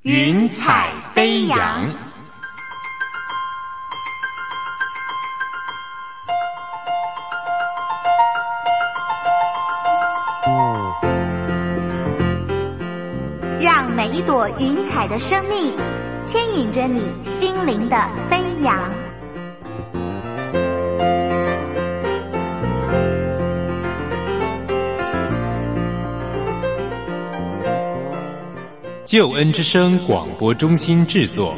云彩飞扬。 让每一朵云彩的生命牵引着你心灵的飞扬。 救恩之声广播中心制作。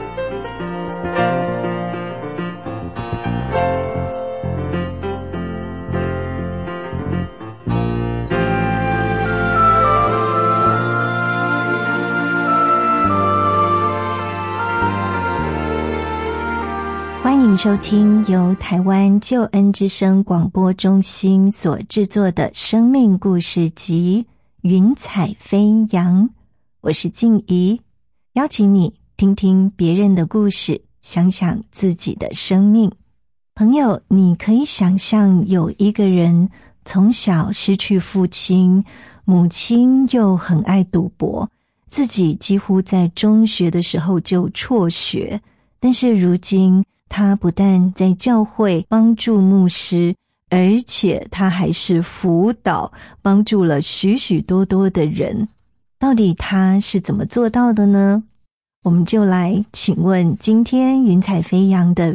欢迎收听由台湾救恩之声广播中心所制作的生命故事集《云彩飞扬》，我是静怡，邀请你听听别人的故事，想想自己的生命。朋友，你可以想象有一个人从小失去父亲，母亲又很爱赌博，自己几乎在中学的时候就辍学，但是如今他不但在教会帮助牧师，而且他还是辅导，帮助了许许多多的人。到底他是怎么做到的呢？我们就来请问今天云彩飞扬的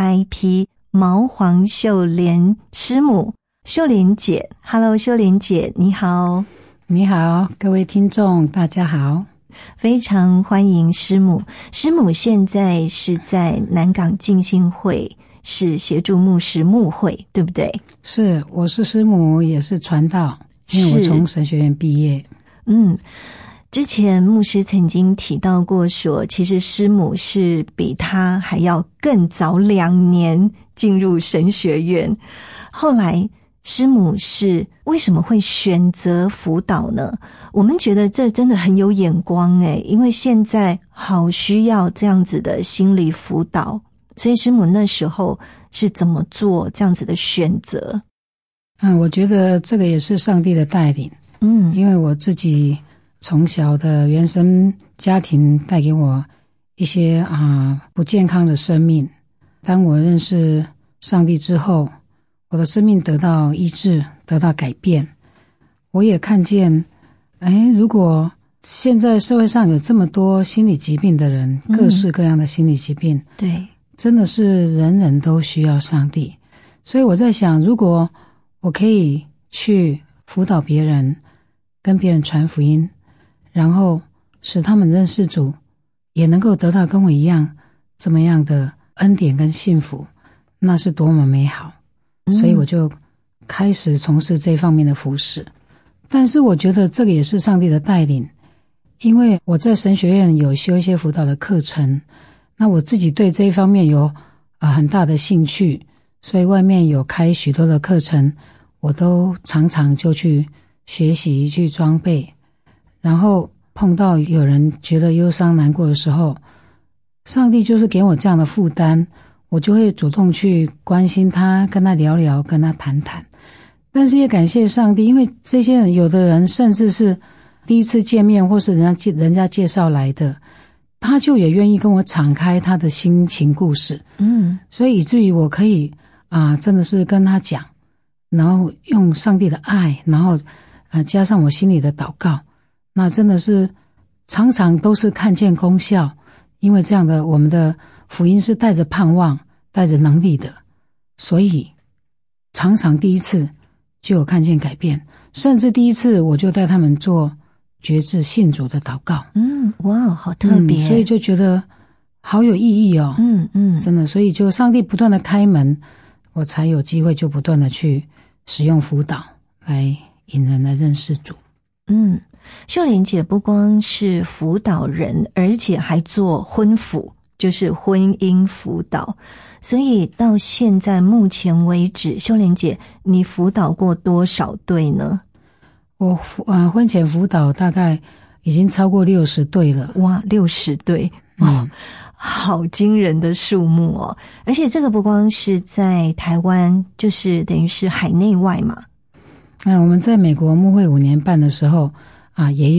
VIP 毛黄秀莲师母，秀莲姐。 Hello， 秀莲姐你好。 你好，各位听众大家好， 非常欢迎师母。师母现在是在南港浸信会，是协助牧师牧会，对不对？ 是，我是师母，也是传道，因为我从神学院毕业。 之前牧师曾经提到过说，其实师母是比他还要更早2年进入神学院。后来师母是为什么会选择辅导呢？我们觉得这真的很有眼光耶，因为现在好需要这样子的心理辅导，所以师母那时候是怎么做这样子的选择？ 我觉得这个也是上帝的带领。因为我自己从小的原生家庭带给我一些不健康的生命。当我认识上帝之后，我的生命得到医治，得到改变。我也看见如果现在社会上有这么多心理疾病的人，各式各样的心理疾病， 对， 真的是人人都需要上帝。所以我在想，如果我可以去辅导别人，跟别人传福音，然后使他们认识主，也能够得到跟我一样这么样的恩典跟幸福，那是多么美好。所以我就开始从事这方面的服事。但是我觉得这个也是上帝的带领，因为我在神学院有修一些辅导的课程，那我自己对这一方面有很大的兴趣，所以外面有开许多的课程，我都常常就去学习，去装备。然后碰到有人觉得忧伤难过的时候，上帝就是给我这样的负担，我就会主动去关心他，跟他聊聊，跟他谈谈。但是也感谢上帝，因为这些人有的人甚至是第一次见面或是人家介绍来的，他就也愿意跟我敞开他的心情故事。所以以至于我可以真的是跟他讲，然后用上帝的爱，然后加上我心里的祷告，那真的是常常都是看见功效。因为这样的我们的福音是带着盼望，带着能力的，所以常常第一次就有看见改变，甚至第一次我就带他们做决志信主的祷告。 哇，好特别。 所以就觉得好有意义哦。真的，所以就上帝不断的开门，我才有机会就不断的去使用辅导来引人来认识主。 秀莲姐不光是辅导人，而且还做婚辅，就是婚姻辅导。所以到现在目前为止，秀莲姐你辅导过多少对呢？ 我婚前辅导大概已经超过60对了。 哇，60对好惊人的数目哦！而且这个不光是在台湾，就是等于是海内外嘛。 我们在美国牧会5年半的时候也有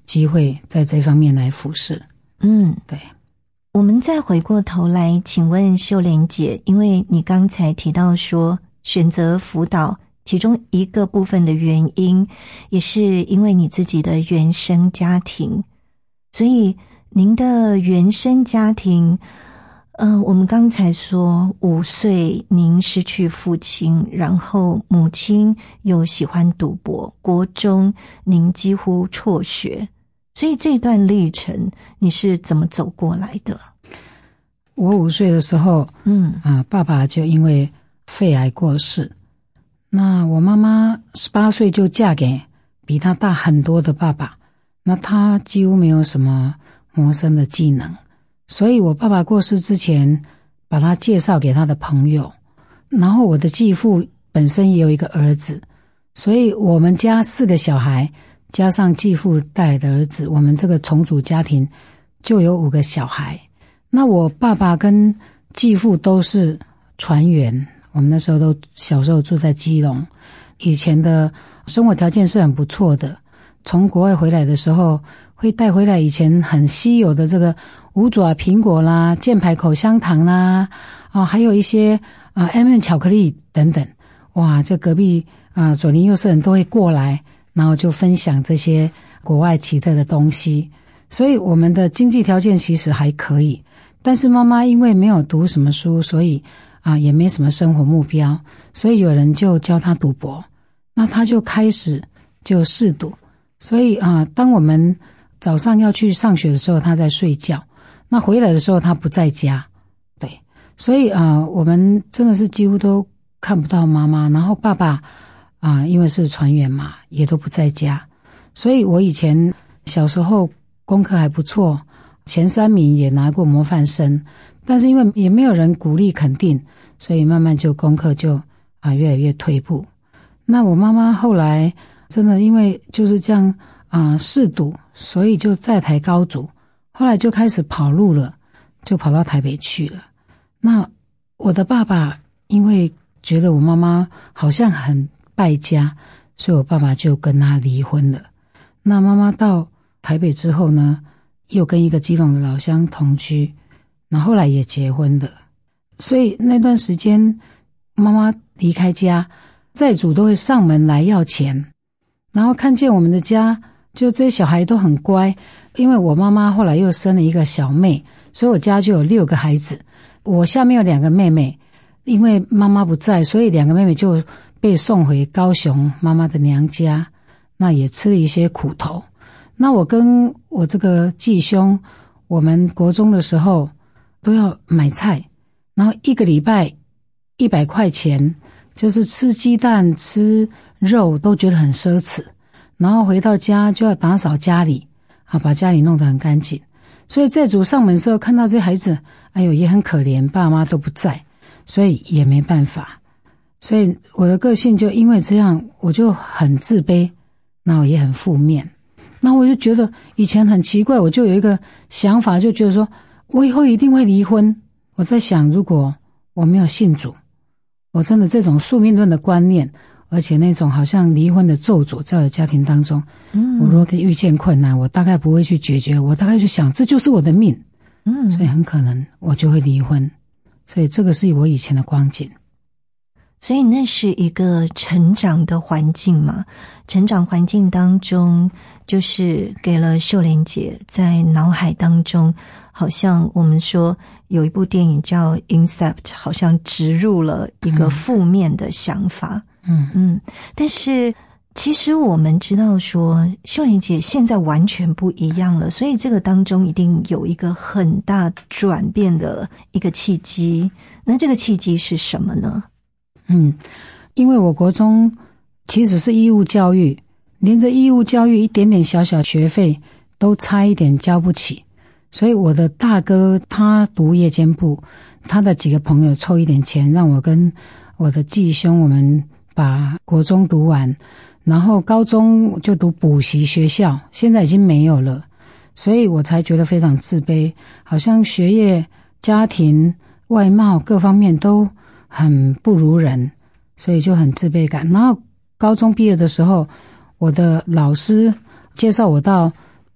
机会在这方面来服侍。对。 我们再回过头来，请问秀莲姐，因为你刚才提到说选择辅导，其中一个部分的原因也是因为你自己的原生家庭，所以您的原生家庭，我们刚才说5岁您失去父亲，然后母亲又喜欢赌博，国中您几乎辍学，所以这段历程你是怎么走过来的？ 我5岁的时候，爸爸就因为肺癌过世。那我妈妈18岁就嫁给比她大很多的爸爸，那她几乎没有什么谋生的技能，所以我爸爸过世之前，把他介绍给他的朋友。然后我的继父本身也有一个儿子，所以我们家4个小孩加上继父带来的儿子，我们这个重组家庭就有5个小孩。那我爸爸跟继父都是船员，我们那时候都小时候住在基隆，以前的生活条件是很不错的。从国外回来的时候，会带回来以前很稀有的这个五爪苹果啦、箭牌口香糖啦，还有一些M&M 巧克力等等。哇，这隔壁左邻右舍人都会过来，然后就分享这些国外奇特的东西。所以我们的经济条件其实还可以。但是妈妈因为没有读什么书，所以也没什么生活目标，所以有人就教她赌博，那她就开始就嗜赌。所以当我们早上要去上学的时候，她在睡觉，那回来的时候她不在家。对，所以我们真的是几乎都看不到妈妈，然后爸爸因为是船员嘛，也都不在家。所以我以前小时候功课还不错，前3名也拿过模范生，但是因为也没有人鼓励肯定，所以慢慢就功课就越来越退步。那我妈妈后来真的因为就是这样嗜赌，所以就在台高筑，后来就开始跑路了，就跑到台北去了。那我的爸爸因为觉得我妈妈好像很败家，所以我爸爸就跟她离婚了。那妈妈到台北之后呢，又跟一个基隆的老乡同居，然后后来也结婚的。所以那段时间妈妈离开家，债主都会上门来要钱，然后看见我们的家就这些小孩都很乖，因为我妈妈后来又生了一个小妹，所以我家就有6个孩子。我下面有2个妹妹，因为妈妈不在，所以2个妹妹就被送回高雄妈妈的娘家，那也吃了一些苦头。那我跟我这个继兄，我们国中的时候都要买菜，然后1个礼拜100块钱，就是吃鸡蛋吃肉都觉得很奢侈，然后回到家就要打扫家里把家里弄得很干净。所以债主上门的时候看到这孩子，哎呦也很可怜，爸妈都不在，所以也没办法。所以我的个性就因为这样，我就很自卑，那我也很负面。那我就觉得以前很奇怪，我就有一个想法，就觉得说我以后一定会离婚。我在想，如果我没有信主，我真的这种宿命论的观念，而且那种好像离婚的咒诅在我的家庭当中，我如果遇见困难，我大概不会去解决，我大概就想这就是我的命，所以很可能我就会离婚。所以这个是我以前的光景。 所以那是一个成长的环境嘛，成长环境当中就是给了秀莲姐在脑海当中，好像我们说有一部电影叫 Incept， 好像植入了一个负面的想法。但是其实我们知道说秀莲姐现在完全不一样了，所以这个当中一定有一个很大转变的一个契机。那这个契机是什么呢？ 因为我国中其实是义务教育，连着义务教育一点点小小学费都差一点交不起，所以我的大哥他读夜间部，他的几个朋友凑一点钱让我跟我的继兄我们把国中读完，然后高中就读补习学校，现在已经没有了，所以我才觉得非常自卑，好像学业、家庭、外貌各方面都很不如人，所以就很自卑感。然后高中毕业的时候，我的老师介绍我到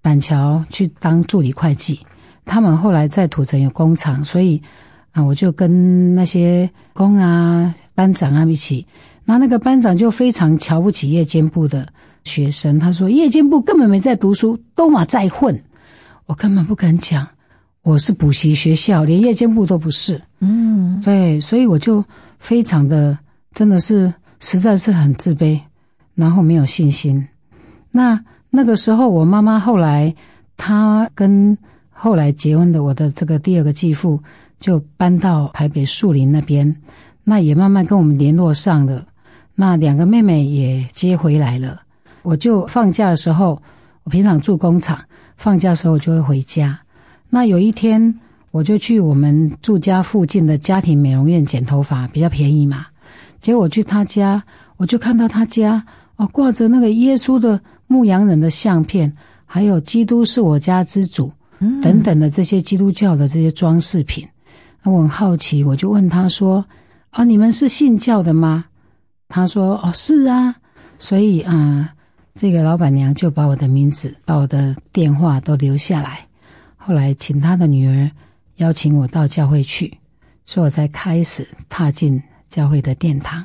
板桥去当助理会计，他们后来在土城有工厂，所以我就跟那些工啊班长啊一起，那个班长就非常瞧不起夜间部的学生，他说夜间部根本没在读书，都嘛在混。我根本不敢讲我是补习学校，连夜间部都不是。对，所以我就非常的真的是实在是很自卑，然后没有信心。那个时候我妈妈后来她跟后来结婚的我的这个第二个继父就搬到台北树林那边，那也慢慢跟我们联络上了，那2个妹妹也接回来了。我就放假的时候，我平常住工厂，放假的时候我就会回家。那有一天我就去我们住家附近的家庭美容院剪头发，比较便宜嘛。结果我去他家，我就看到他家挂着那个耶稣的牧羊人的相片，还有基督是我家之主等等的这些基督教的这些装饰品。那我很好奇，我就问他说你们是信教的吗？他说是啊。所以这个老板娘就把我的名字把我的电话都留下来，后来请他的女儿邀请我到教会去，所以我才开始踏进教会的殿堂。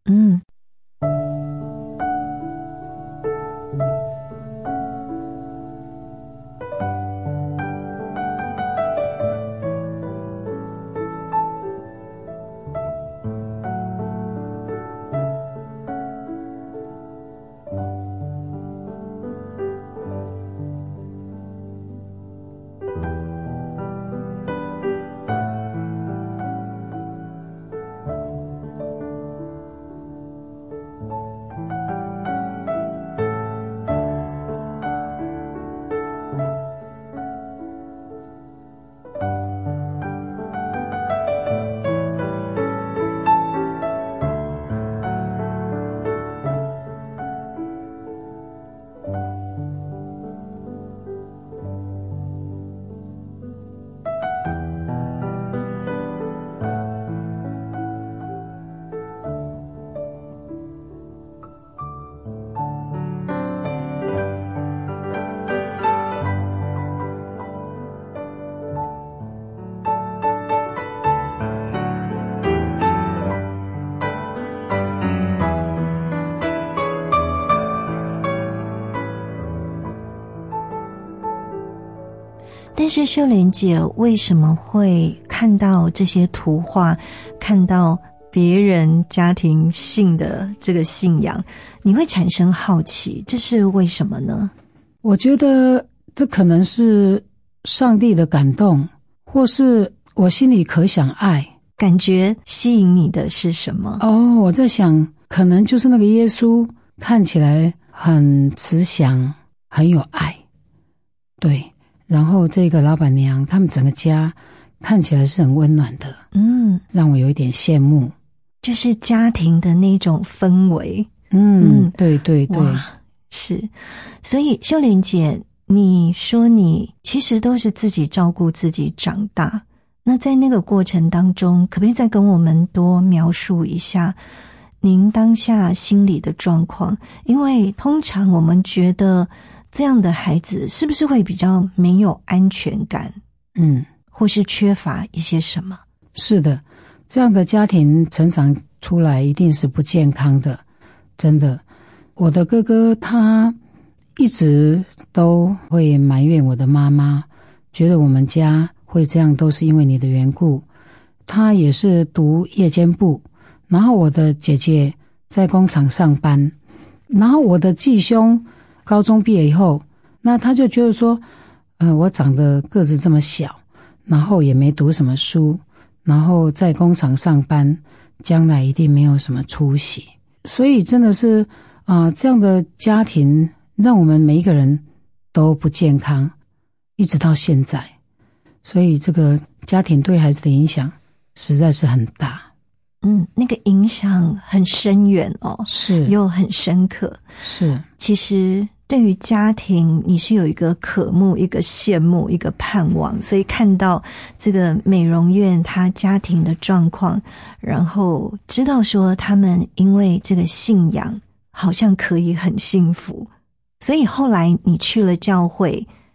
但是秀莲姐为什么会看到这些图画，看到别人家庭信的这个信仰，你会产生好奇，这是为什么呢？ 我觉得这可能是上帝的感动，或是我心里可想爱。 感觉吸引你的是什么？ 我在想可能就是那个耶稣看起来很慈祥，很有爱。对，然后这个老板娘他们整个家看起来是很温暖的，让我有一点羡慕， 就是家庭的那种氛围。 对对对， 是。所以秀莲姐，你说你其实都是自己照顾自己长大，那在那个过程当中，可不可以再跟我们多描述一下您当下心理的状况？因为通常我们觉得这样的孩子是不是会比较没有安全感，或是缺乏一些什么？ 是的，这样的家庭成长出来一定是不健康的，真的。我的哥哥他一直都会埋怨我的妈妈，觉得我们家会这样都是因为你的缘故。他也是读夜间部，然后我的姐姐在工厂上班，然后我的继兄高中毕业以后，那他就觉得说我长得个子这么小，然后也没读什么书，然后在工厂上班，将来一定没有什么出息。所以真的是这样的家庭让我们每一个人都不健康，一直到现在。所以这个家庭对孩子的影响实在是很大。 那个影响很深远是又很深刻。 是， 其实对于家庭你是有一个渴慕，一个羡慕，一个盼望，所以看到这个美容院他家庭的状况，然后知道说他们因为这个信仰好像可以很幸福，所以后来你去了教会，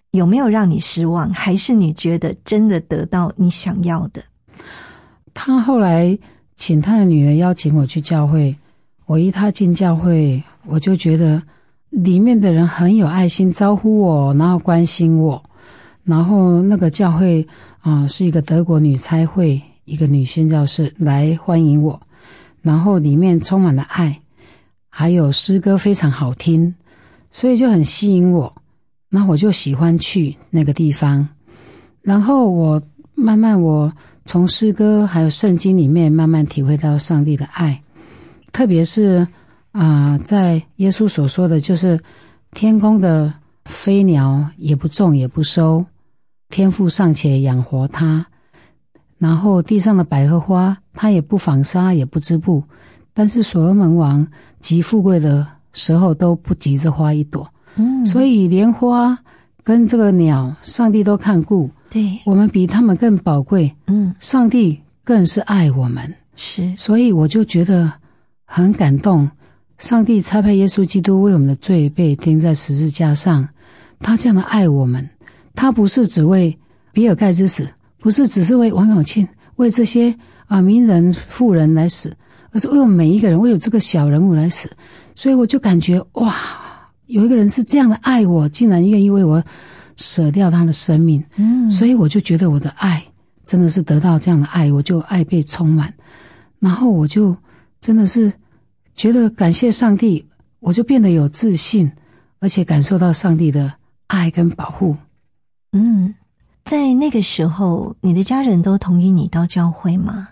有没有让你失望，还是你觉得真的得到你想要的？ 他后来请他的女儿邀请我去教会，我一踏进教会，我就觉得里面的人很有爱心，招呼我，然后关心我。然后那个教会是一个德国女差会，一个女宣教士来欢迎我，然后里面充满了爱，还有诗歌非常好听，所以就很吸引我。那我就喜欢去那个地方，然后我慢慢从诗歌还有圣经里面慢慢体会到上帝的爱，特别是在耶稣所说的就是天空的飞鸟也不种也不收，天父尚且养活它，然后地上的百合花它也不纺纱也不织布，但是所罗门王极富贵的时候都不及这花一朵。所以莲花跟这个鸟上帝都看顾， 对， 我们比他们更宝贵，上帝更是爱我们， 是， 所以我就觉得很感动，上帝差派耶稣基督为我们的罪被钉在十字架上，他这样的爱我们，他不是只为比尔盖茨死，不是只是为王永庆，为这些名人富人来死，而是为我们每一个人，为我这个小人物来死。所以我就感觉哇，有一个人是这样的爱我，竟然愿意为我舍掉他的生命。所以我就觉得我的爱真的是得到这样的爱，我就爱被充满，然后我就真的是觉得感谢上帝，我就变得有自信，而且感受到上帝的爱跟保护。 在那个时候你的家人都同意你到教会吗？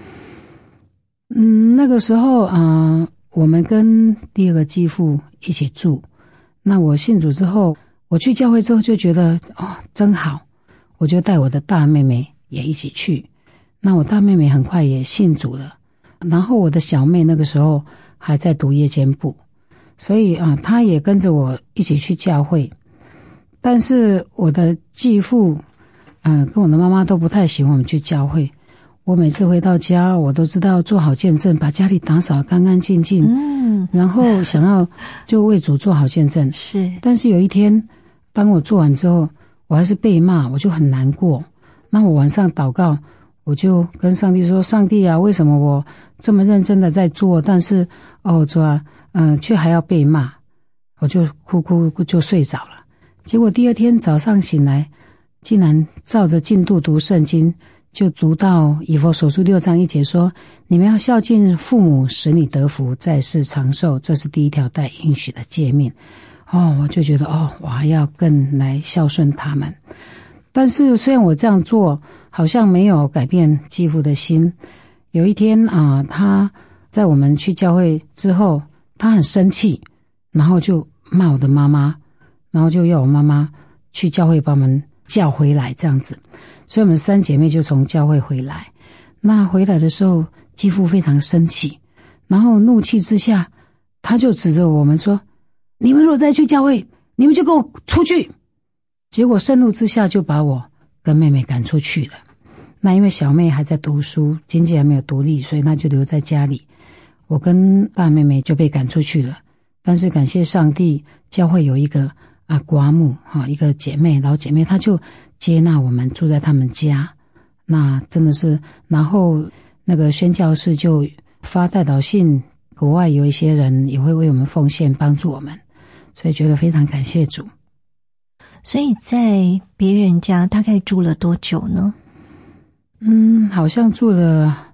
那个时候我们跟第二个继父一起住，那我信主之后，我去教会之后就觉得真好，我就带我的大妹妹也一起去，那我大妹妹很快也信主了，然后我的小妹那个时候还在读夜间部，所以她也跟着我一起去教会。但是我的继父跟我的妈妈都不太喜欢我们去教会，我每次回到家我都知道做好见证，把家里打扫干干净净，然后想要就为主做好见证。 是， 但是有一天当我做完之后，我还是被骂，我就很难过。那我晚上祷告，我就跟上帝说，上帝啊，为什么我这么认真的在做，但是主啊却还要被骂，我就哭就睡着了。结果第二天早上醒来，竟然照着进度读圣经，就读到以弗所书6章1节说，你们要孝敬父母，使你得福，在世长寿，这是第一条带应许的诫命。我就觉得我还要更来孝顺他们。但是虽然我这样做好像没有改变继父的心，有一天他在我们去教会之后，他很生气，然后就骂我的妈妈，然后就要我妈妈去教会把我们叫回来这样子。所以我们3姐妹就从教会回来。那回来的时候，继父非常生气，然后怒气之下，他就指着我们说，你们如果再去教会，你们就给我出去。结果盛怒之下就把我跟妹妹赶出去了。那因为小妹还在读书，经济还没有独立，所以她就留在家里，我跟大妹妹就被赶出去了。但是感谢上帝，教会有一个寡母一个姐妹老姐妹，她就接纳我们住在他们家。那真的是，然后那个宣教士就发代祷信，国外有一些人也会为我们奉献帮助我们，所以觉得非常感谢主。 所以在别人家大概住了多久呢？ 好像住了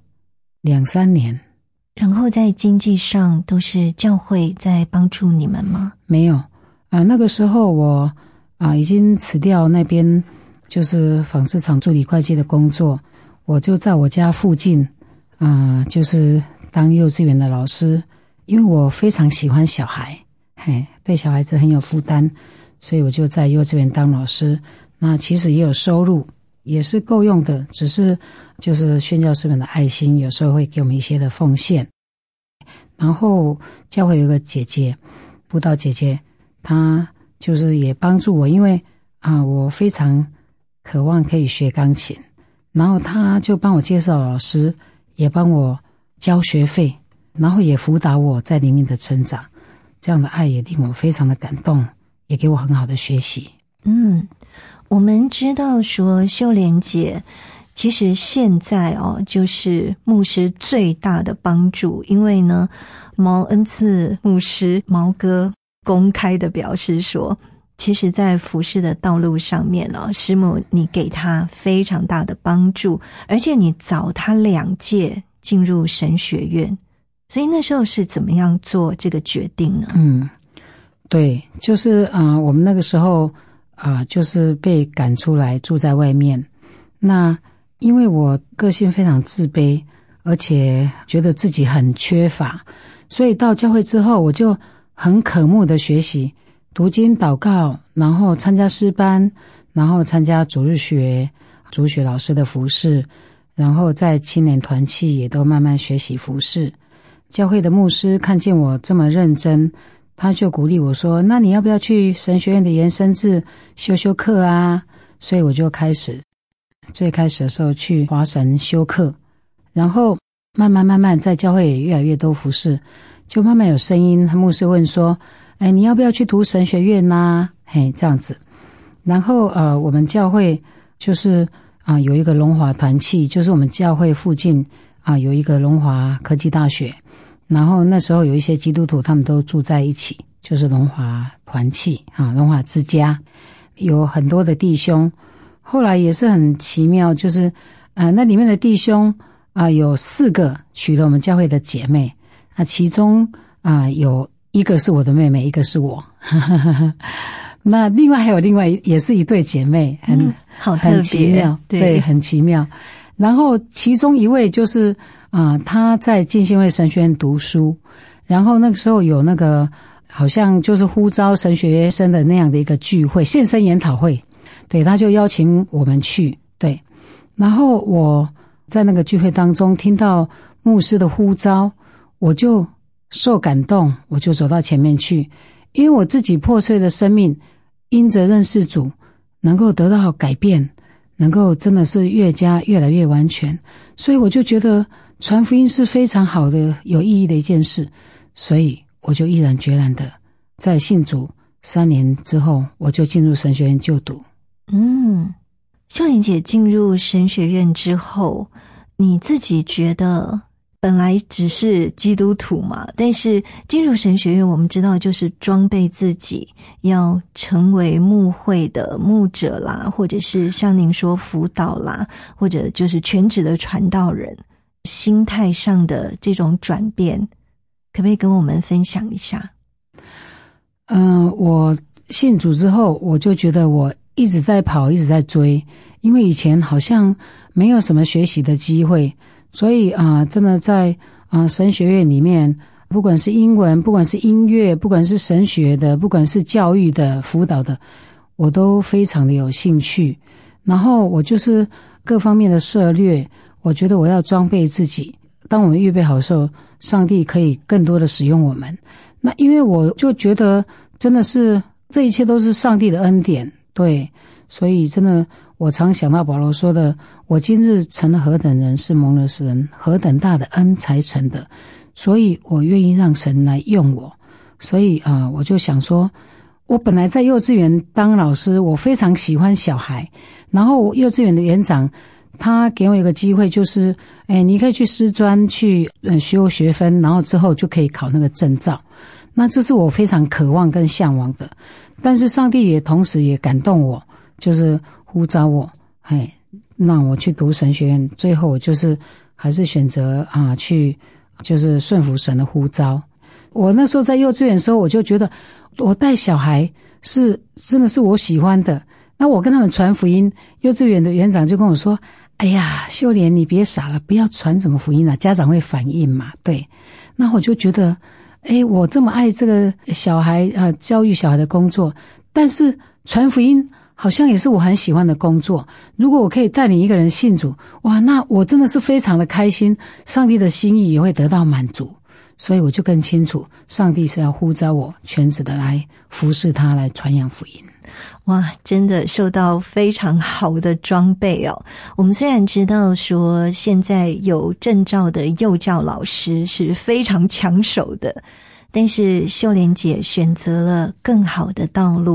2-3年。 然后在经济上都是教会在帮助你们吗？ 没有那个时候我已经辞掉那边就是纺织厂助理会计的工作，我就在我家附近就是当幼稚园的老师，因为我非常喜欢小孩，对小孩子很有负担，所以我就在幼稚园当老师。那其实也有收入，也是够用的，只是就是宣教士们的爱心有时候会给我们一些的奉献。然后教会有一个姐姐，布道姐姐，她就是也帮助我，因为我非常渴望可以学钢琴，然后她就帮我介绍老师，也帮我交学费，然后也辅导我在里面的成长。这样的爱也令我非常的感动，也给我很好的学习。 我们知道说秀莲姐其实现在就是牧师最大的帮助，因为呢毛恩赐牧师毛哥公开的表示说，其实在服事的道路上面师母你给他非常大的帮助，而且你早他2届进入神学院，所以那时候是怎么样做这个决定呢？ 对，就是我们那个时候就是被赶出来住在外面。那因为我个性非常自卑，而且觉得自己很缺乏，所以到教会之后我就很渴慕的学习读经祷告，然后参加诗班，然后参加主日学老师的服事，然后在青年团契也都慢慢学习服事。教会的牧师看见我这么认真，他就鼓励我说，那你要不要去神学院的延伸制修课啊？所以我就最开始的时候去华神修课，然后慢慢在教会也越来越多服事，就慢慢有声音，牧师问说，你要不要去读神学院啊？这样子。然后我们教会就是有一个龙华团契，就是我们教会附近有一个龙华科技大学，然后那时候有一些基督徒他们都住在一起，就是龙华团契龙华之家，有很多的弟兄。后来也是很奇妙，就是那里面的弟兄有4个娶了我们教会的姐妹，其中有一个是我的妹妹，一个是我那另外还有也是一对姐妹， 好特别， 很奇妙，对，很奇妙。然后其中一位就是他在浸信会神学院读书，然后那个时候有那个好像就是呼召神学生的那样的一个聚会，献身研讨会，对，他就邀请我们去，对。然后我在那个聚会当中听到牧师的呼召，我就受感动，我就走到前面去，因为我自己破碎的生命因着认识主能够得到改变，能够真的是越来越完全，所以我就觉得传福音是非常好的有意义的一件事，所以我就毅然决然的在信主3年之后，我就进入神学院就读。 秀莲姐进入神学院之后，你自己觉得本来只是基督徒嘛，但是进入神学院我们知道就是装备自己要成为牧会的牧者啦，或者是像您说辅导啦，或者就是全职的传道人，心态上的这种转变可不可以跟我们分享一下？ 我信主之后我就觉得我一直在跑，一直在追，因为以前好像没有什么学习的机会，所以真的在神学院里面，不管是英文，不管是音乐，不管是神学的，不管是教育的辅导的，我都非常的有兴趣。然后我就是各方面的涉略，我觉得我要装备自己，当我们预备好的时候，上帝可以更多的使用我们。那因为我就觉得真的是这一切都是上帝的恩典，对，所以真的我常想到保罗说的，我今日成了何等人，是蒙了神何等大的恩才成的，所以我愿意让神来用我。所以我就想说，我本来在幼稚园当老师，我非常喜欢小孩，然后幼稚园的园长他给我一个机会，就是你可以去师专去修学分，然后之后就可以考那个证照，那这是我非常渴望跟向往的。但是上帝也同时也感动我，就是呼召我让我去读神学院，最后我就是还是选择去就是顺服神的呼召。我那时候在幼稚园的时候，我就觉得我带小孩是真的是我喜欢的，那我跟他们传福音，幼稚园的园长就跟我说，哎呀秀莲你别傻了，不要传什么福音家长会反应嘛，对。那我就觉得我这么爱这个小孩教育小孩的工作，但是传福音好像也是我很喜欢的工作，如果我可以带领一个人信主，哇，那我真的是非常的开心，上帝的心意也会得到满足。所以我就更清楚上帝是要呼召我全职的来服侍他，来传扬福音。 哇，真的受到非常好的装备哦。我们虽然知道说现在有证照的幼教老师是非常抢手的，但是秀莲姐选择了更好的道路，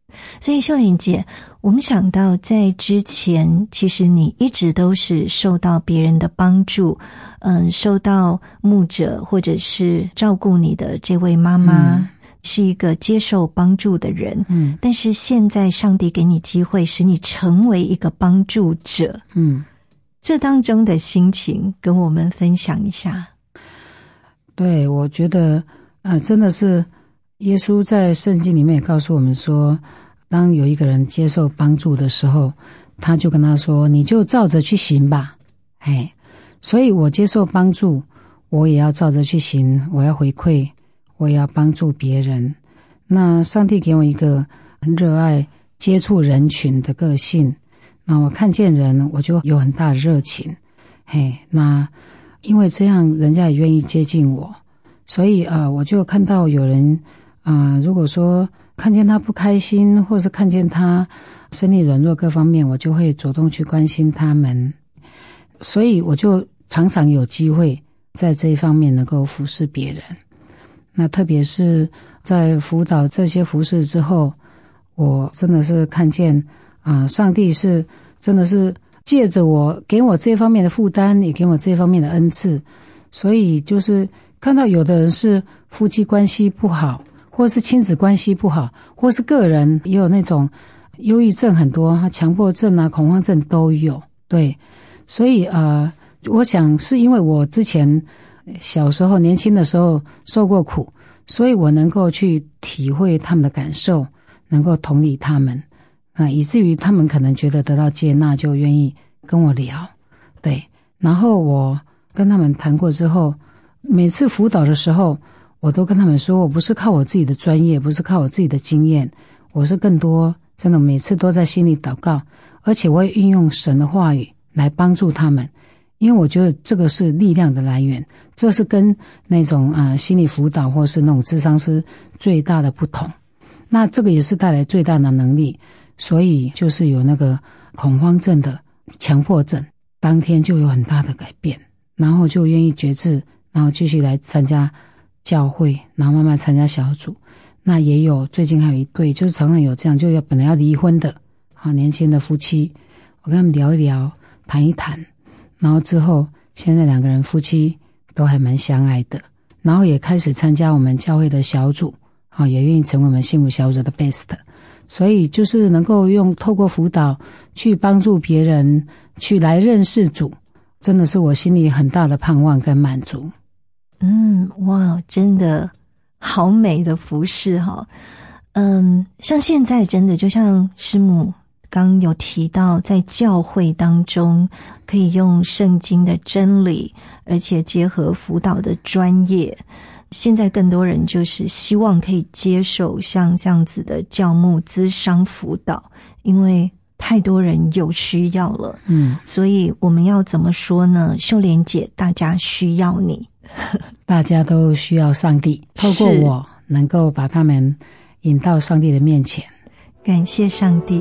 所以秀莲姐，我们想到在之前，其实你一直都是受到别人的帮助，受到牧者或者是照顾你的这位妈妈，是一个接受帮助的人，但是现在上帝给你机会，使你成为一个帮助者，这当中的心情跟我们分享一下。 对，我觉得真的是耶稣在圣经里面也告诉我们说，当有一个人接受帮助的时候，他就跟他说，你就照着去行吧。所以我接受帮助，我也要照着去行，我要回馈，我也要帮助别人。那上帝给我一个热爱接触人群的个性，那我看见人我就有很大的热情。那因为这样人家也愿意接近我，所以我就看到有人如果说看见他不开心，或是看见他身体软弱各方面，我就会主动去关心他们，所以我就常常有机会在这一方面能够服侍别人。那特别是在辅导这些服侍之后，我真的是看见上帝是真的是借着我给我这方面的负担，也给我这方面的恩赐，所以就是看到有的人是夫妻关系不好，或是亲子关系不好，或是个人也有那种忧郁症很多，强迫症恐慌症都有。对，所以我想是因为我之前小时候年轻的时候受过苦，所以我能够去体会他们的感受，能够同理他们，以至于他们可能觉得得到接纳，就愿意跟我聊。对，然后我跟他们谈过之后，每次辅导的时候，我都跟他们说，我不是靠我自己的专业，不是靠我自己的经验，我是更多真的每次都在心里祷告，而且我也运用神的话语来帮助他们，因为我觉得这个是力量的来源，这是跟那种心理辅导或是那种諮商师最大的不同。那这个也是带来最大的能力，所以就是有那个恐慌症的强迫症，当天就有很大的改变，然后就愿意觉志，然后继续来参加教会，然后慢慢参加小组。那也有最近还有一对就是常常有这样就要本来要离婚的年轻的夫妻，我跟他们聊一聊谈一谈，然后之后现在两个人夫妻都还蛮相爱的，然后也开始参加我们教会的小组，也愿意成为我们幸福小组的 best。 所以就是能够透过辅导去帮助别人去来认识主，真的是我心里很大的盼望跟满足。 哇，真的好美的服事像现在真的就像师母刚有提到，在教会当中可以用圣经的真理，而且结合辅导的专业，现在更多人就是希望可以接受像这样子的教牧咨商辅导，因为太多人有需要了。所以我们要怎么说呢？秀莲姐，大家需要你大家都需要上帝，透过我能够把他们引到上帝的面前。 感谢上帝。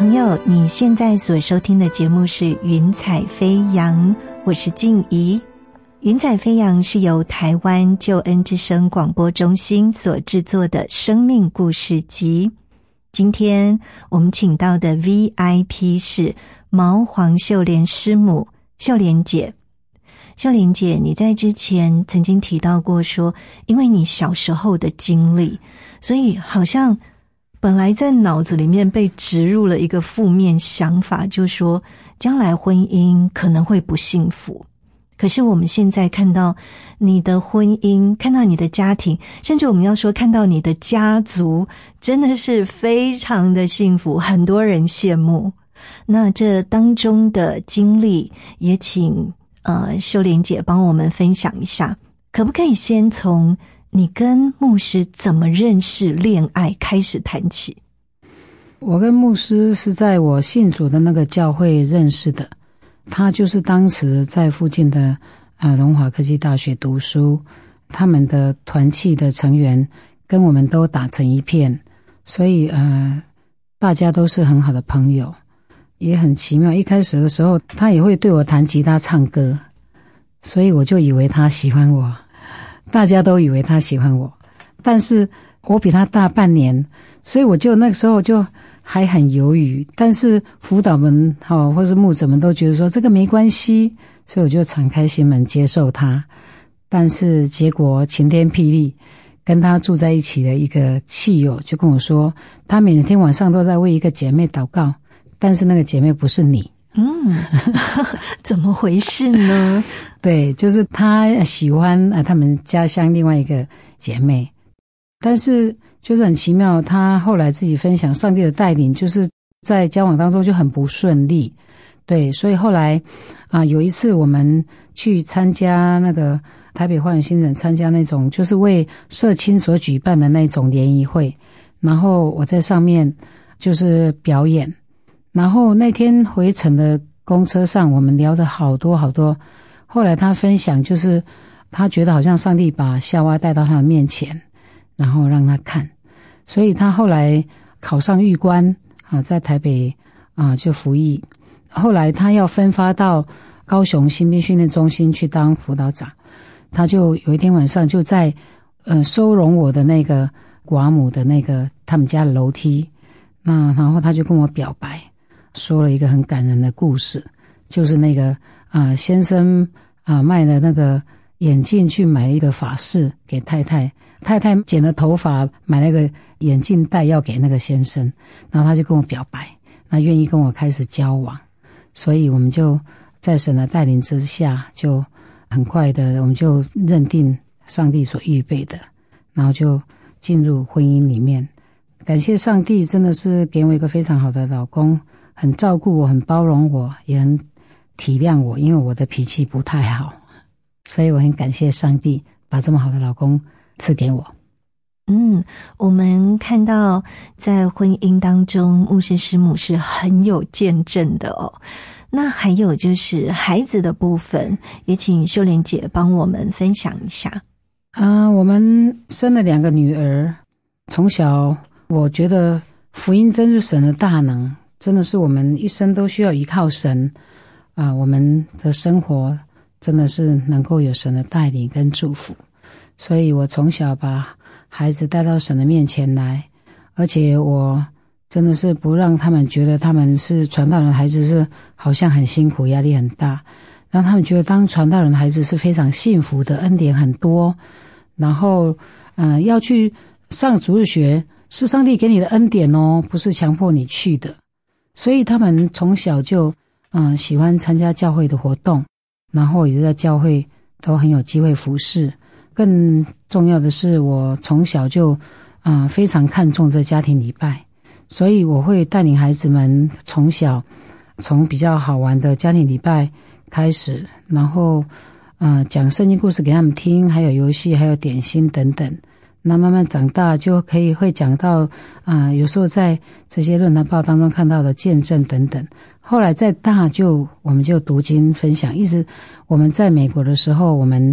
朋友，你现在所收听的节目是云彩飞扬，我是静怡。云彩飞扬是由台湾救恩之声广播中心所制作的生命故事集。今天我们请到的 VIP 是毛黄秀莲师母，秀莲姐。秀莲姐，你在之前曾经提到过说，因为你小时候的经历，所以好像本来在脑子里面被植入了一个负面想法，就说将来婚姻可能会不幸福。可是我们现在看到你的婚姻，看到你的家庭，甚至我们要说看到你的家族，真的是非常的幸福，很多人羡慕。那这当中的经历也请秀莲姐帮我们分享一下，可不可以先从你跟牧师怎么认识恋爱开始谈起？ 我跟牧师是在我信主的那个教会认识的，他就是当时在附近的龙华科技大学读书，他们的团契的成员跟我们都打成一片，所以大家都是很好的朋友，也很奇妙。一开始的时候他也会对我弹吉他唱歌，所以我就以为他喜欢我，大家都以为他喜欢我，但是我比他大半年，所以我就那个时候就还很犹豫，但是辅导们或是牧者们都觉得说这个没关系，所以我就敞开心门接受他。但是结果晴天霹雳，跟他住在一起的一个契友就跟我说，他每天晚上都在为一个姐妹祷告，但是那个姐妹不是你。 怎么回事呢？ 对，就是他喜欢他们家乡另外一个姐妹，但是就是很奇妙，他后来自己分享上帝的带领，就是在交往当中就很不顺利。对，所以后来有一次我们去参加那个台北花园新人参加那种就是为社青所举办的那种联谊会，然后我在上面就是表演，然后那天回程的公车上我们聊了好多好多，后来他分享就是他觉得好像上帝把夏娃带到他的面前，然后让他看，所以他后来考上狱官在台北就服役，后来他要分发到高雄新兵训练中心去当辅导长，他就有一天晚上就在收容我的那个寡母的那个他们家的楼梯，那然后他就跟我表白，说了一个很感人的故事，就是那个先生卖了那个眼镜去买一个发饰给太太，太太剪了头发买那个眼镜带要给那个先生，然后他就跟我表白，那愿意跟我开始交往，所以我们就在神的带领之下，就很快的我们就认定上帝所预备的，然后就进入婚姻里面。感谢上帝真的是给我一个非常好的老公，很照顾我，很包容我，也很体谅我，因为我的脾气不太好，所以我很感谢上帝把这么好的老公赐给我。 我们看到在婚姻当中牧师师母是很有见证的哦。那还有就是孩子的部分，也请秀莲姐帮我们分享一下。 我们生了2个女儿，从小我觉得福音真是神的大能，真的是我们一生都需要依靠神我们的生活真的是能够有神的带领跟祝福，所以我从小把孩子带到神的面前来，而且我真的是不让他们觉得他们是传道人的孩子是好像很辛苦压力很大，让他们觉得当传道人的孩子是非常幸福的，恩典很多，然后要去上主日学是上帝给你的恩典哦，不是强迫你去的。所以他们从小就喜欢参加教会的活动，然后也在教会都很有机会服侍。更重要的是我从小就非常看重这家庭礼拜，所以我会带领孩子们从小从比较好玩的家庭礼拜开始，然后讲圣经故事给他们听，还有游戏，还有点心等等。那慢慢长大就会讲到有时候在这些论坛报当中看到的见证等等。后来再大我们就读经分享，一直我们在美国的时候，我们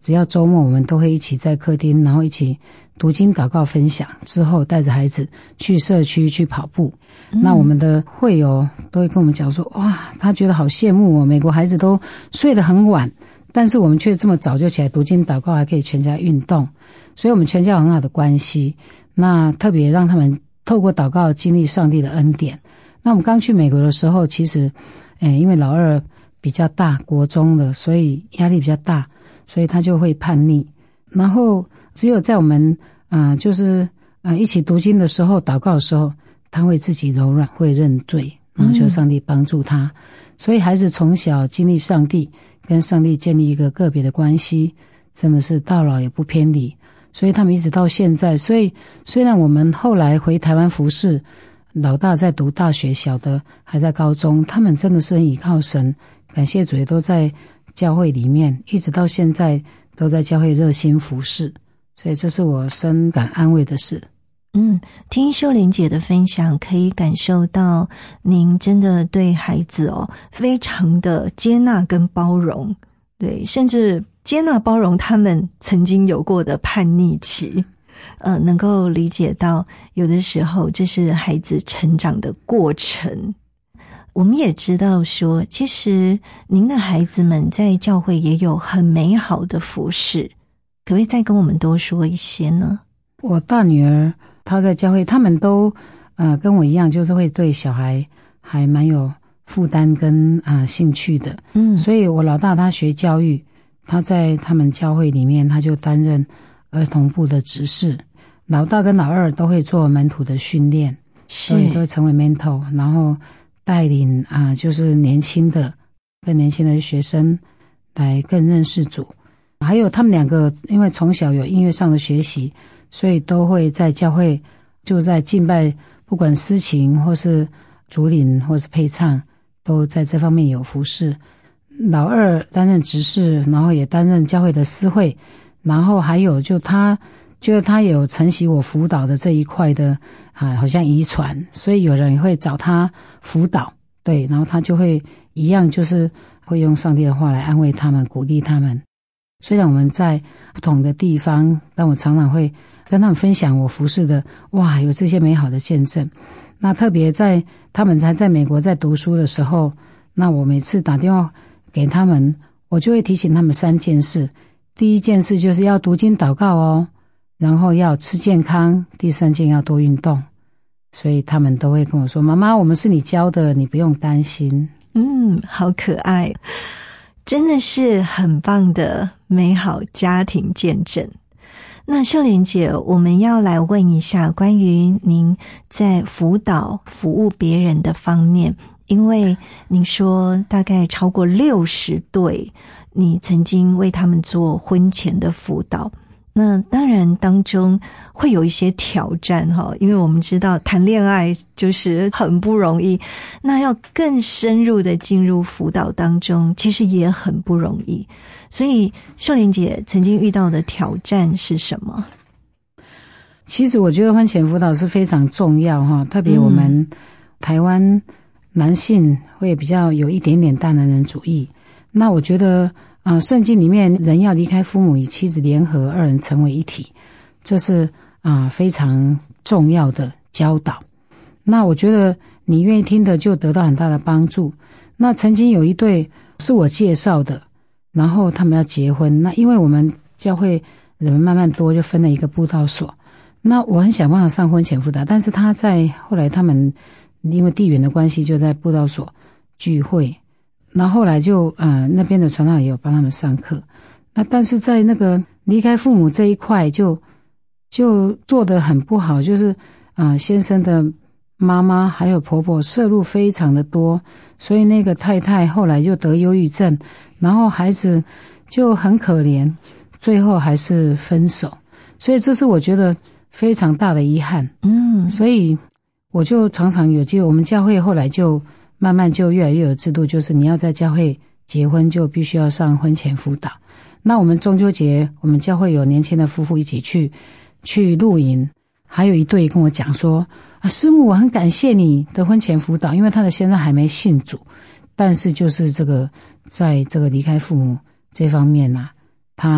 只要周末我们都会一起在客厅，然后一起读经祷告分享，之后带着孩子去社区去跑步。那我们的会友都会跟我们讲说，哇，他觉得好羡慕哦，美国孩子都睡得很晚，但是我们却这么早就起来读经祷告，还可以全家运动，所以我们全家有很好的关系。那特别让他们透过祷告经历上帝的恩典。那我们刚去美国的时候，其实因为老二比较大，国中的，所以压力比较大，所以他就会叛逆。然后只有在我们一起读经的时候，祷告的时候，他会自己柔软，会认罪，然后求上帝帮助他。所以孩子从小经历上帝，跟上帝建立一个个别的关系，真的是到老也不偏离。所以他们一直到现在，所以虽然我们后来回台湾服侍，老大在读大学，小的还在高中，他们真的是很依靠神，感谢主也都在教会里面，一直到现在都在教会热心服侍，所以这是我深感安慰的事。 听秀莲姐的分享，可以感受到您真的对孩子非常的接纳跟包容，对，甚至接纳包容他们曾经有过的叛逆期，能够理解到有的时候这是孩子成长的过程。我们也知道说，其实您的孩子们在教会也有很美好的服事，可不可以再跟我们多说一些呢？ 我大女儿她在教会，他们都跟我一样，就是会对小孩还蛮有负担跟兴趣的。所以我老大他学教育，他在他们教会里面，他就担任儿童部的执事。老大跟老二都会做门徒的训练，所以都会成为 mentor， 然后带领就是更年轻的学生来更认识主。还有他们两个因为从小有音乐上的学习，所以都会在教会就在敬拜，不管司琴或是主领或是配唱，都在这方面有服事。老二担任执事，然后也担任教会的司会，然后还有就他觉得他有承袭我辅导的这一块的好像遗传，所以有人也会找他辅导，对，然后他就会一样就是会用上帝的话来安慰他们，鼓励他们。虽然我们在不同的地方，但我常常会跟他们分享我服事的，哇，有这些美好的见证。那特别在他们还在美国在读书的时候，那我每次打电话给他们，我就会提醒他们3件事。第一件事就是要读经祷告哦，然后要吃健康，第3件要多运动。所以他们都会跟我说，妈妈，我们是你教的，你不用担心。 好可爱，真的是很棒的美好家庭见证。那秀莲姐，我们要来问一下关于您在辅导服务别人的方面，因为您说大概超过60对，你曾经为他们做婚前的辅导。那当然当中会有一些挑战因为我们知道谈恋爱就是很不容易，那要更深入的进入辅导当中，其实也很不容易。所以秀莲姐曾经遇到的挑战是什么？ 其实我觉得婚前辅导是非常重要特别我们台湾男性会比较有一点点大男人主义。那我觉得圣经里面人要离开父母，与妻子联合，2人成为一体，这是非常重要的教导。那我觉得你愿意听的就得到很大的帮助。那曾经有一对是我介绍的，然后他们要结婚，那因为我们教会人慢慢多，就分了一个布道所。那我很想办法上婚前辅导，但是他在后来他们因为地缘的关系就在布道所聚会，然后后来就那边的传道也有帮他们上课。那但是在那个离开父母这一块就做得很不好，就是先生的妈妈还有婆婆摄入非常的多，所以那个太太后来就得忧郁症，然后孩子就很可怜，最后还是分手。所以这是我觉得非常大的遗憾。所以我就常常有机会，我们教会后来就慢慢就越来越有制度，就是你要在教会结婚就必须要上婚前辅导。那我们中秋节我们教会有年轻的夫妇一起去露营，还有一对跟我讲说师母，我很感谢你的婚前辅导，因为他的先生还没信主，但是就是这个在这个离开父母这方面他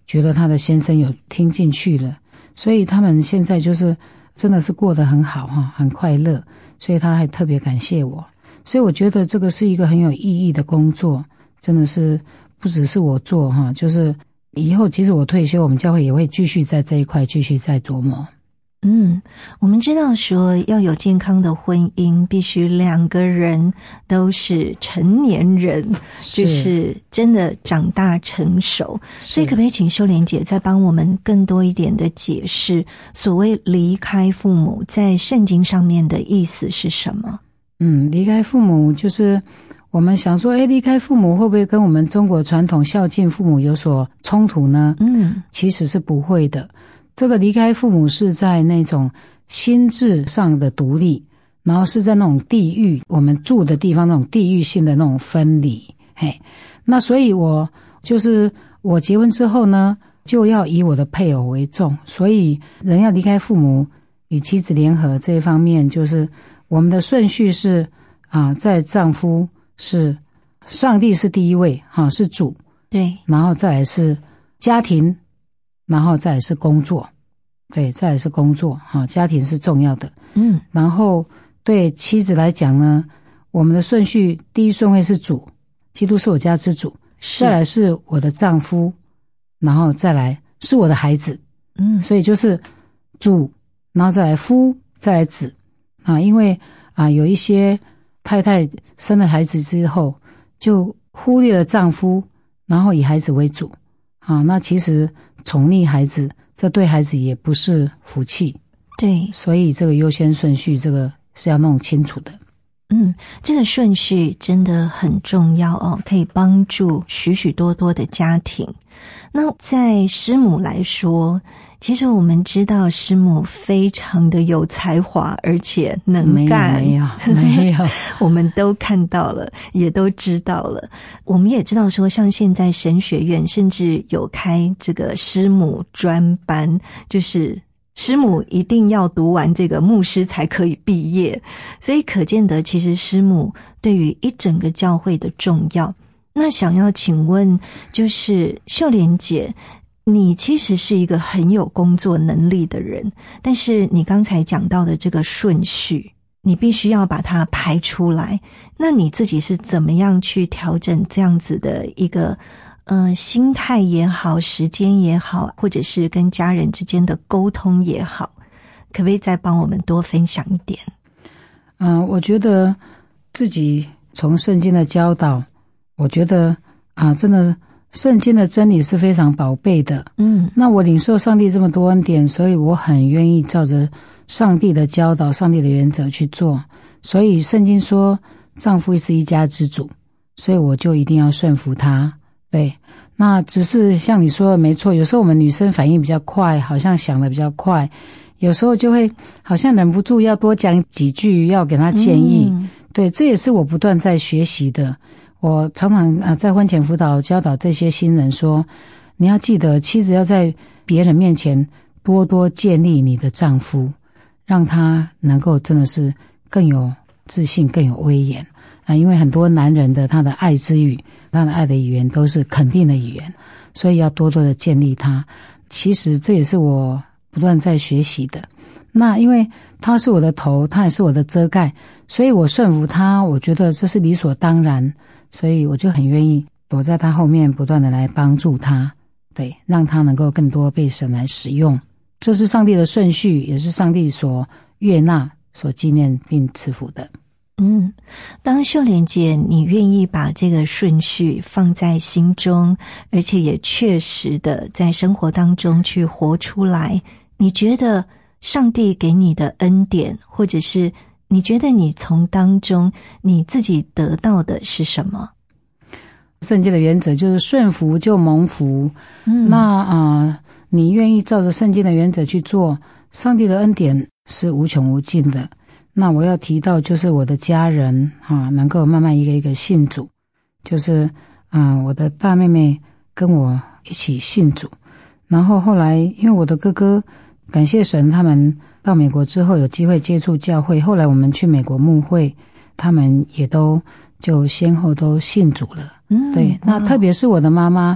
觉得她的先生有听进去了，所以他们现在就是真的是过得很好哈，很快乐，所以她还特别感谢我。所以我觉得这个是一个很有意义的工作，真的是不只是我做哈，就是以后即使我退休，我们教会也会继续在这一块继续在琢磨。 我们知道说要有健康的婚姻，必须两个人都是成年人，就是真的长大成熟。所以可不可以请秀莲姐再帮我们更多一点的解释，所谓离开父母在圣经上面的意思是什么？ 离开父母就是我们想说，离开父母会不会跟我们中国传统孝敬父母有所冲突呢？其实是不会的。这个离开父母是在那种心智上的独立，然后是在那种地域，我们住的地方那种地域性的那种分离。那所以我结婚之后呢，就要以我的配偶为重，所以人要离开父母与妻子联合这一方面，就是我们的顺序是在丈夫是上帝是第一位是主，对，然后再来是家庭，然后再来是工作，对，再来是工作家庭是重要的。然后对妻子来讲呢，我们的顺序第一顺位是主，基督是我家之主，再来是我的丈夫，然后再来是我的孩子。所以就是主，然后再来夫，再来子因为有一些太太生了孩子之后就忽略了丈夫，然后以孩子为主那其实宠溺孩子，这对孩子也不是福气。对，所以这个优先顺序，这个是要弄清楚的。这个顺序真的很重要哦，可以帮助许许多多的家庭。那在师母来说，其实我们知道师母非常的有才华，而且能干。没有我们都看到了，也都知道了。我们也知道说，像现在神学院甚至有开这个师母专班，就是师母一定要读完这个牧师才可以毕业，所以可见得其实师母对于一整个教会的重要。那想要请问，就是秀莲姐，你其实是一个很有工作能力的人，但是你刚才讲到的这个顺序，你必须要把它排出来。那你自己是怎么样去调整这样子的一个心态也好，时间也好，或者是跟家人之间的沟通也好，可不可以再帮我们多分享一点？我觉得自己从圣经的教导，我觉得真的圣经的真理是非常宝贝的。那我领受上帝这么多恩典，所以我很愿意照着上帝的教导，上帝的原则去做。所以圣经说丈夫是一家之主，所以我就一定要顺服他。对，那只是像你说的没错，有时候我们女生反应比较快，好像想得比较快，有时候就会好像忍不住要多讲几句，要给他建议。对，这也是我不断在学习的。我常常在婚前辅导教导这些新人说，你要记得妻子要在别人面前多多建立你的丈夫，让他能够真的是更有自信，更有威严因为很多男人的他的爱之语，他的爱的语言都是肯定的语言，所以要多多的建立他。其实这也是我不断在学习的。那因为他是我的头，他也是我的遮盖，所以我顺服他，我觉得这是理所当然，所以我就很愿意躲在他后面，不断的来帮助他，对，让他能够更多被神来使用。这是上帝的顺序，也是上帝所悦纳、所纪念并赐福的。当秀莲姐你愿意把这个顺序放在心中，而且也确实的在生活当中去活出来，你觉得上帝给你的恩典，或者是你觉得你从当中你自己得到的是什么？圣经的原则就是顺服就蒙福。那你愿意照着圣经的原则去做，上帝的恩典是无穷无尽的。那我要提到就是我的家人能够慢慢一个一个信主，就是我的大妹妹跟我一起信主，然后后来因为我的哥哥感谢神，他们到美国之后有机会接触教会，后来我们去美国牧会，他们也都就先后都信主了。对，那特别是我的妈妈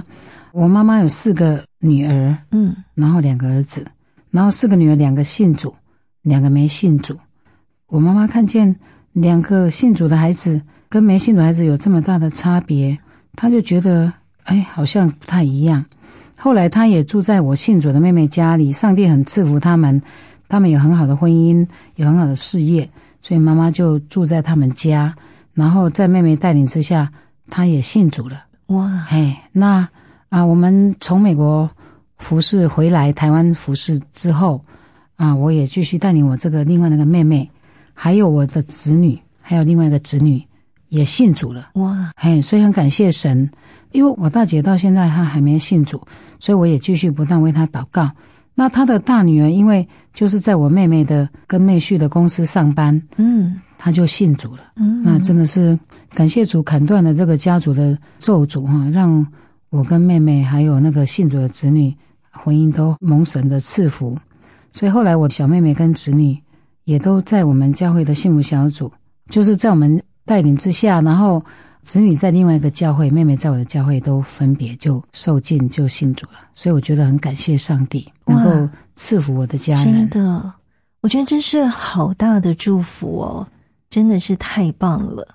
我妈妈有4个女儿，然后2个儿子，然后4个女儿2个信主，2个没信主。我妈妈看见2个信主的孩子跟没信主的孩子有这么大的差别，她就觉得好像不太一样。后来她也住在我信主的妹妹家里，上帝很赐福他们有很好的婚姻，有很好的事业，所以妈妈就住在他们家，然后在妹妹带领之下，她也信主了。 哇， 那我们从美国服侍回来台湾服侍之后我也继续带领我这个另外那个妹妹，还有我的子女，还有另外一个子女也信主了。 哇， 所以很感谢神，因为我大姐到现在她还没信主，所以我也继续不断为她祷告。那她的大女儿因为就是在我妹妹的跟妹婿的公司上班，她就信主了。那真的是感谢主砍断了这个家族的咒诅让我跟妹妹还有那个信主的子女婚姻都蒙神的赐福。所以后来我小妹妹跟子女也都在我们教会的幸福小组，就是在我们带领之下，然后子女在另外一个教会，妹妹在我的教会都分别就受浸就信主了。所以我觉得很感谢上帝能够赐福我的家人。 真的，我觉得这是好大的祝福哦，真的是太棒了。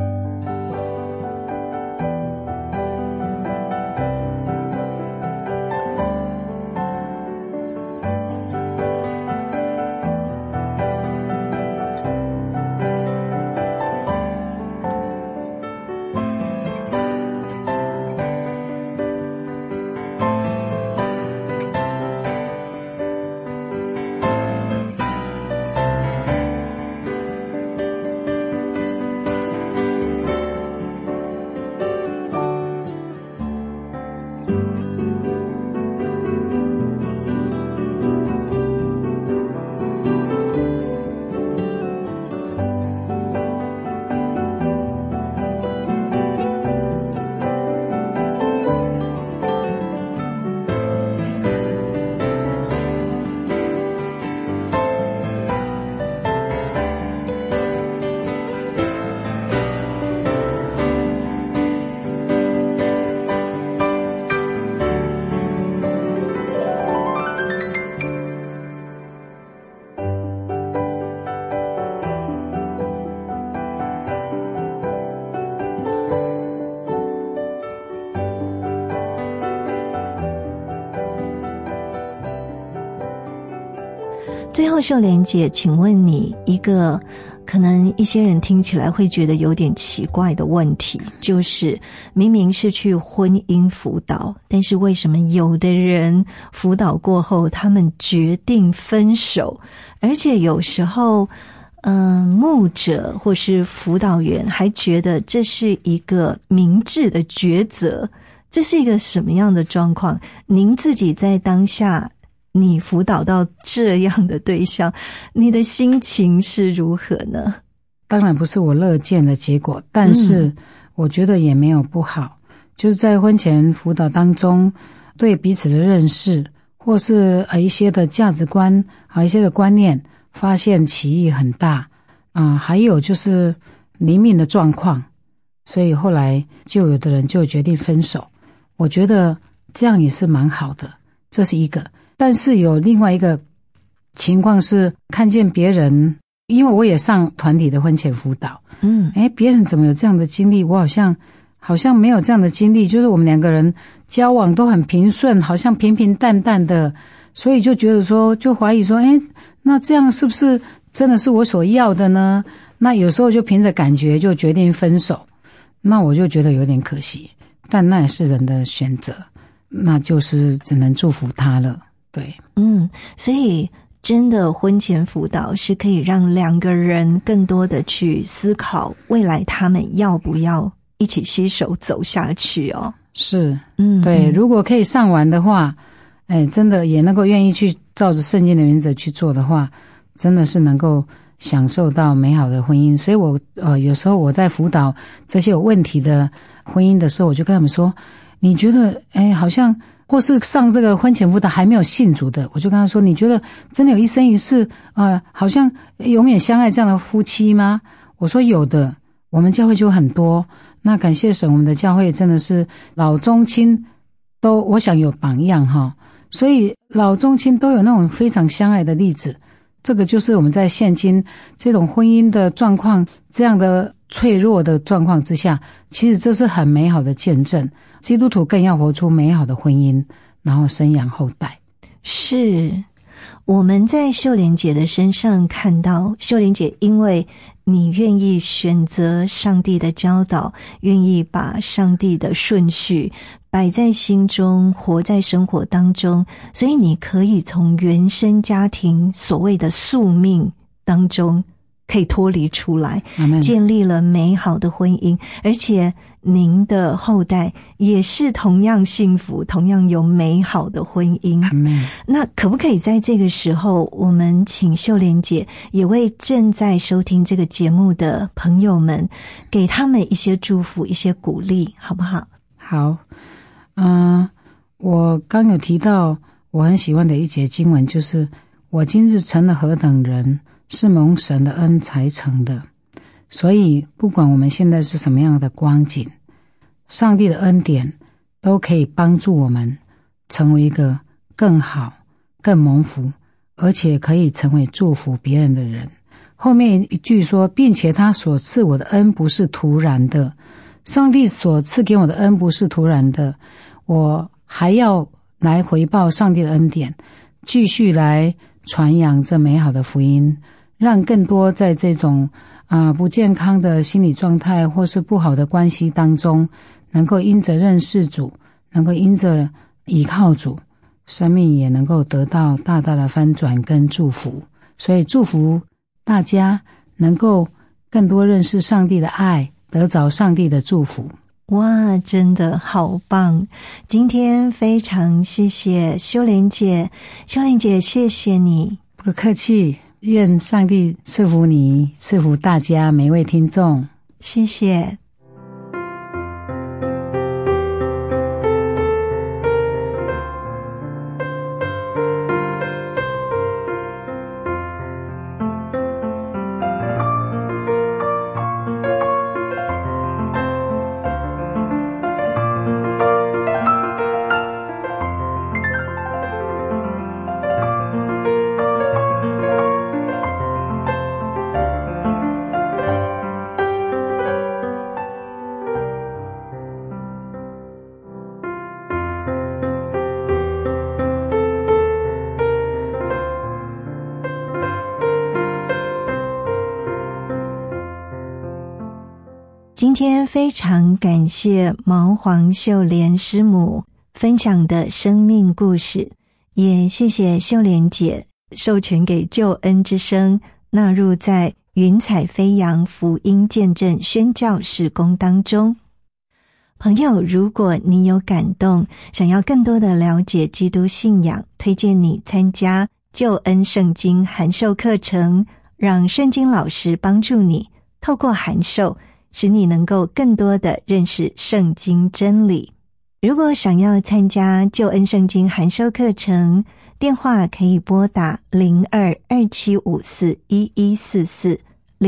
最后秀莲姐，请问你一个可能一些人听起来会觉得有点奇怪的问题，就是明明是去婚姻辅导，但是为什么有的人辅导过后他们决定分手，而且有时候牧者或是辅导员还觉得这是一个明智的抉择，这是一个什么样的状况？您自己在当下你辅导到这样的对象，你的心情是如何呢？ 当然不是我乐见的结果，但是我觉得也没有不好，就是在婚前辅导当中对彼此的认识，或是一些的价值观和一些的观念发现歧义很大还有就是灵命的状况，所以后来就有的人就决定分手。我觉得这样也是蛮好的，这是一个。但是有另外一个情况是看见别人，因为我也上团体的婚前辅导，别人怎么有这样的经历，我好像没有这样的经历，就是我们2个人交往都很平顺，好像平平淡淡的，所以就觉得说，就怀疑说，那这样是不是真的是我所要的呢？那有时候就凭着感觉就决定分手，那我就觉得有点可惜，但那也是人的选择，那就是只能祝福他了。对， 所以真的婚前辅导是可以让2个人更多的去思考未来他们要不要一起携手走下去哦。 是，对，如果可以上完的话，真的也能够愿意去照着圣经的原则去做的话，真的是能够享受到美好的婚姻。所以我有时候我在辅导这些有问题的婚姻的时候，我就跟他们说，你觉得好像或是上这个婚前辅导还没有信主的，我就跟他说，你觉得真的有一生一世好像永远相爱这样的夫妻吗？我说有的，我们教会就很多。那感谢神，我们的教会真的是老中青都我想有榜样哈，所以老中青都有那种非常相爱的例子。这个就是我们在现今这种婚姻的状况，这样的脆弱的状况之下，其实这是很美好的见证。基督徒更要活出美好的婚姻，然后生养后代。 是我们在秀莲姐的身上看到，秀莲姐因为你愿意选择上帝的教导，愿意把上帝的顺序摆在心中，活在生活当中，所以你可以从原生家庭所谓的宿命当中可以脱离出来，建立了美好的婚姻，而且您的后代也是同样幸福，同样有美好的婚姻。那可不可以在这个时候，我们请秀莲姐也为正在收听这个节目的朋友们，给他们一些祝福，一些鼓励，好不好？ 好，我刚有提到我很喜欢的一节经文，就是我今日成了何等人，是蒙神的恩才成的。所以不管我们现在是什么样的光景，上帝的恩典都可以帮助我们成为一个更好更蒙福，而且可以成为祝福别人的人。后面一句说，并且他所赐我的恩不是突然的，上帝所赐给我的恩不是突然的，我还要来回报上帝的恩典，继续来传扬这美好的福音，让更多在这种不健康的心理状态或是不好的关系当中，能够因着认识主，能够因着倚靠主，生命也能够得到大大的翻转跟祝福。所以祝福大家能够更多认识上帝的爱，得着上帝的祝福。 哇，真的好棒！今天非常谢谢秀莲姐，秀莲姐谢谢你。 不客气，愿上帝赐福你，赐福大家每位听众。 谢谢。今天非常感谢毛黄秀莲师母分享的生命故事，也谢谢秀莲姐授权给救恩之声纳入在云彩飞扬福音见证宣教事工当中。朋友，如果你有感动，想要更多的了解基督信仰，推荐你参加救恩圣经函授课程，让圣经老师帮助你透过函授使你能够更多的认识圣经真理。如果想要参加救恩圣经函授课程，电话可以拨打0227541144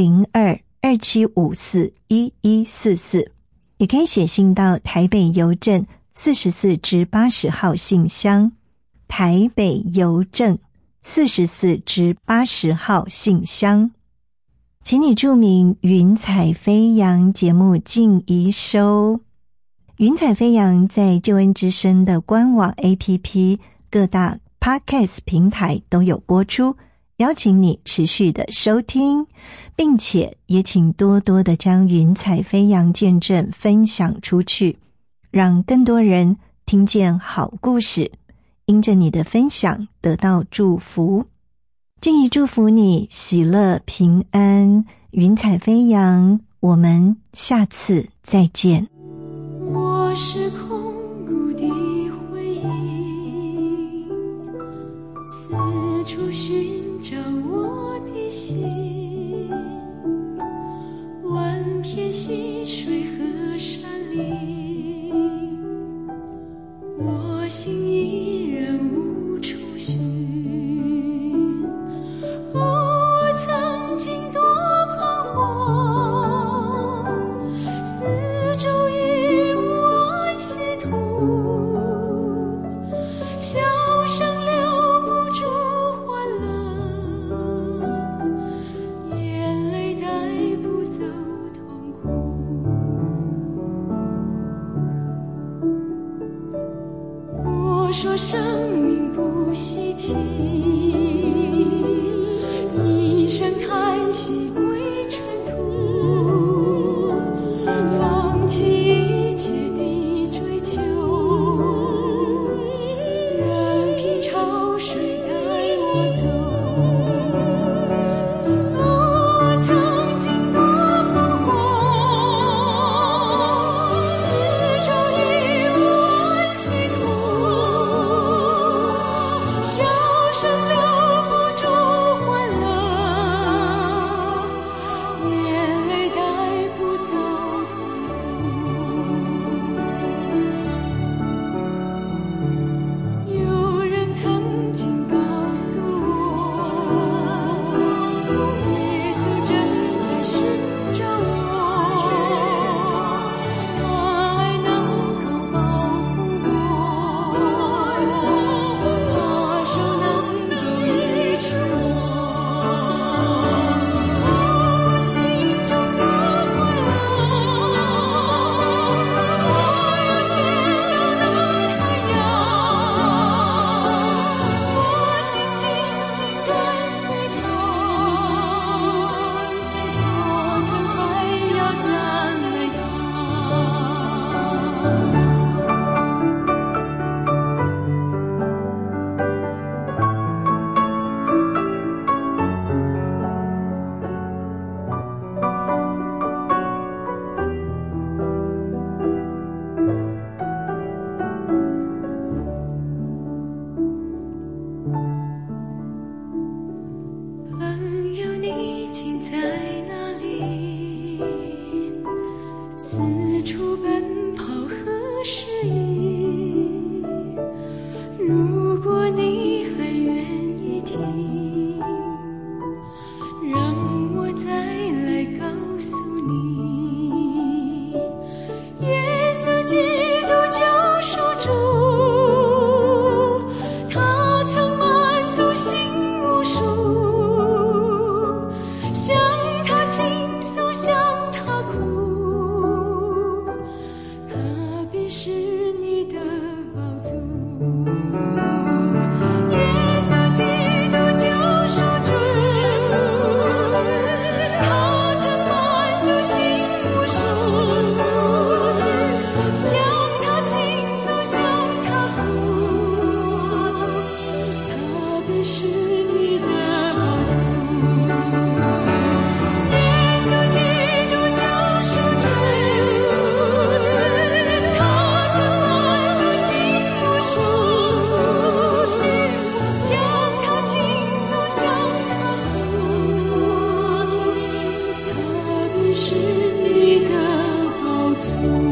0227541144，也可以写信到台北邮政44至80号信箱，台北邮政44至80号信箱。请你注明云彩飞扬节目静怡收。云彩飞扬在救恩之声的官网 APP 各大 Podcast 平台都有播出，邀请你持续的收听，并且也请多多的将云彩飞扬见证分享出去，让更多人听见好故事，因着你的分享得到祝福。静怡祝福你喜乐平安，云彩飞扬，我们下次再见。 我是空谷的回忆，四处寻找我的心，万片溪水和山林，我心依然无处寻。我曾经多彷徨，四周一无安息土， 命不稀奇，一声叹息归尘土，放弃一切的追求，任凭潮水带我走。我曾经多彷徨，四周已无安息土，笑声留不住欢乐，眼泪带不走痛。有人曾经告诉我，耶稣正在寻找我，他爱能够保护我，他手能够医治我，我心中多快乐，我又见到那太阳，我心紧紧跟随他，我曾还要赞美朋友，你竟在哪里？四处奔跑何时已？如果你还愿意听，让我再来告诉你，耶稣基督救赎主，他曾满足心无数，向他倾诉，向他哭，他必是你的宝足。耶稣基督救赎主，他曾满足心无数，向他倾诉，向他哭，他必是你的宝足。耶稣基督救赎主，他曾满足心无数，向他倾诉，向他哭，他必是你的宝足。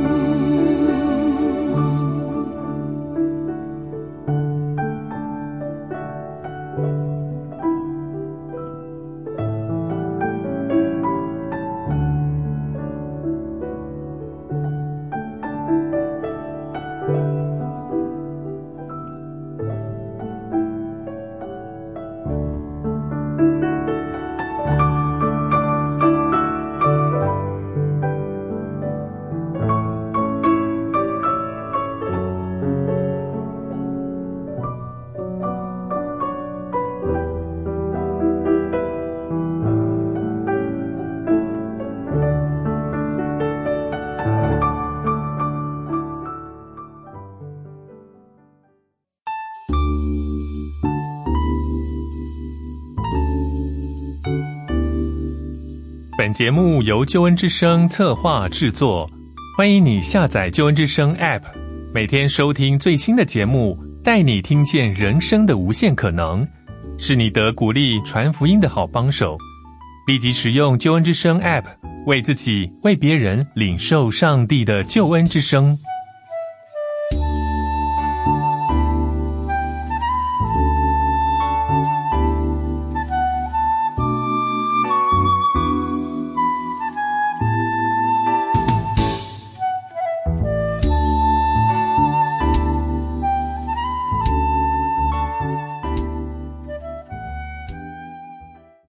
本节目由救恩之声策划制作，欢迎你下载救恩之声 App， 每天收听最新的节目，带你听见人生的无限可能，是你得鼓励传福音的好帮手。立即使用救恩之声 App， 为自己、为别人领受上帝的救恩之声。